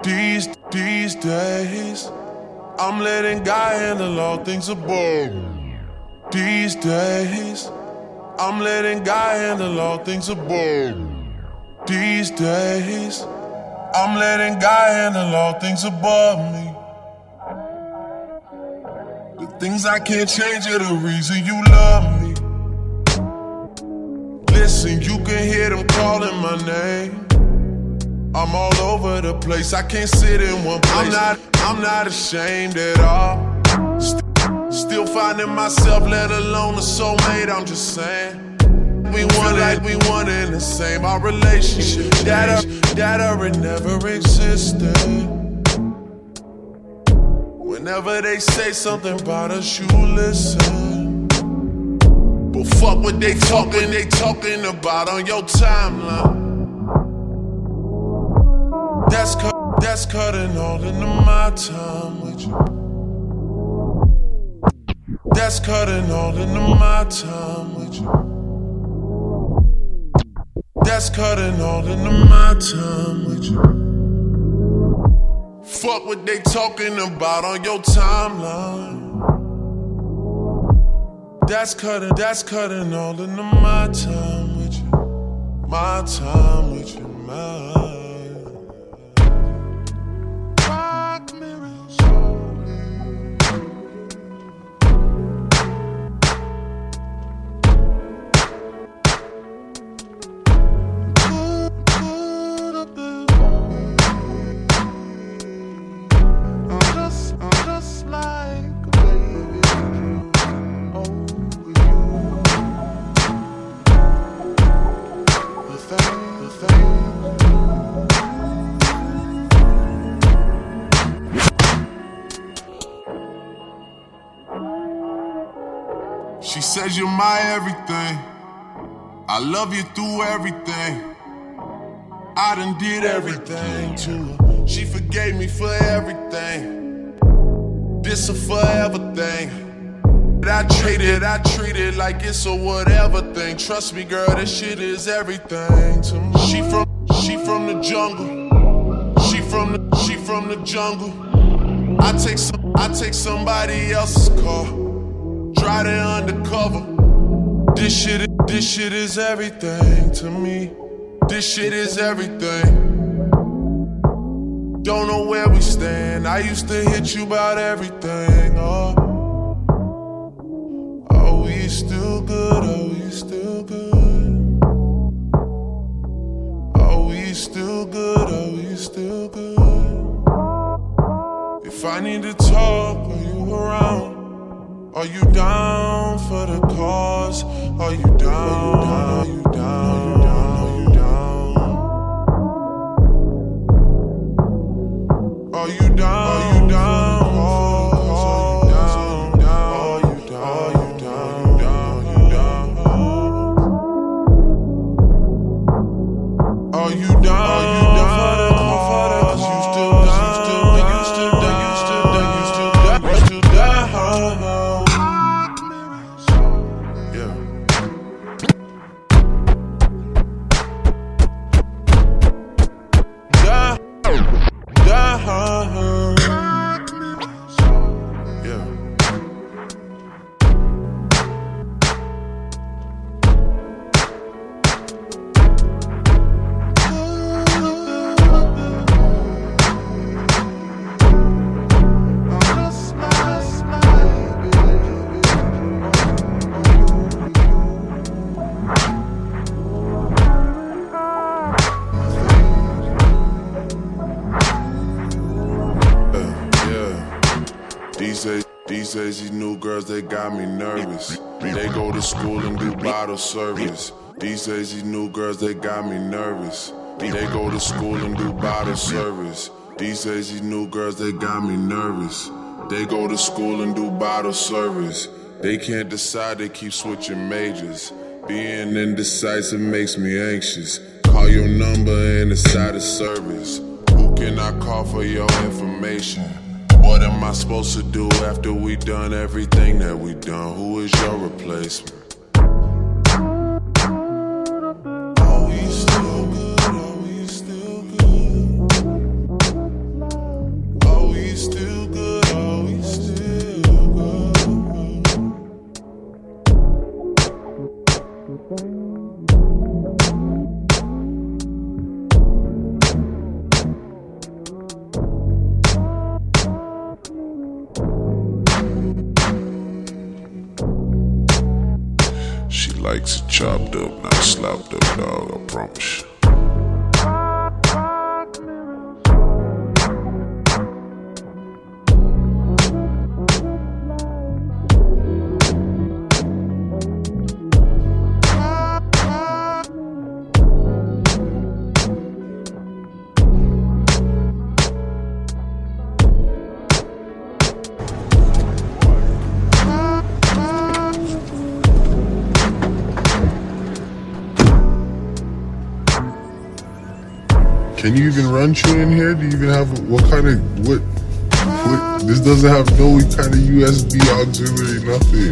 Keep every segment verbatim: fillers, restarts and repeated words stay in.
These, these days, I'm letting God handle all things above. These days, I'm letting God handle all things above. These days, I'm letting God handle all things above me. The things I can't change are the reason you love me. Listen, you can hear them calling my name. I'm all over the place, I can't sit in one place. I'm not, I'm not ashamed at all. St- still finding myself, let alone a soulmate, I'm just saying. We one like we one in the same, our relationship that are, that are it never existed. Whenever they say something about us, you listen. But fuck what they talking, they talking about on your timeline. That's, cu- that's cutting all into my time with you. That's cutting all into my time with you. That's cutting all into my time with you. Fuck what they talking about on your timeline. That's cutting, that's cutting all into my time with you. My time with you, my. She says you're my everything. I love you through everything. I done did everything to her. She forgave me for everything. This a forever thing. I treat it, I treat it like it's a whatever thing. Trust me, girl, this shit is everything to me. She from, she from the jungle. She from the, she from the jungle. I take some, I take somebody else's car. Drive it undercover. This shit, this shit is everything to me. This shit is everything. Don't know where we stand. I used to hit you about everything. Oh, oh, we still good. Oh, we still good. Oh, we still good. Oh, we still good. If I need to talk, are you around? Are you down for the cause? Are you down? Are you down? Are you down? Are you down? Are you down? Are you down? Are you down? Are you down? Are you down? For the cause? You still down? You still down? You still down? You still down? You still down? These days, these new girls, they got me nervous. They go to school and do bottle service. These days, these new girls, they got me nervous. They go to school and do bottle service. These days, these new girls, they got me nervous. They go to school and do bottle service. They can't decide, they keep switching majors. Being indecisive makes me anxious. Call your number and it's out of service. Who can I call for your information? What am I supposed to do after we done everything that we done? Who is your replacement? Are we still good? Are we still good? likes it chopped up, not slapped up, dog, I promise you. Can you even run true in here? Do you even have, what kind of, what, what, this doesn't have no kind of U S B auxiliary, nothing.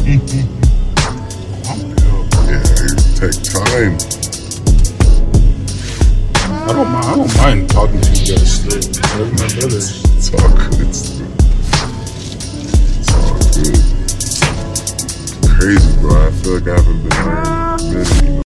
Yeah, it take time. I don't mind, I don't mind talking to you guys still. That's my brother. It's all good. It's, it's all good. Crazy, bro. I feel like I haven't been there in a minute, you know?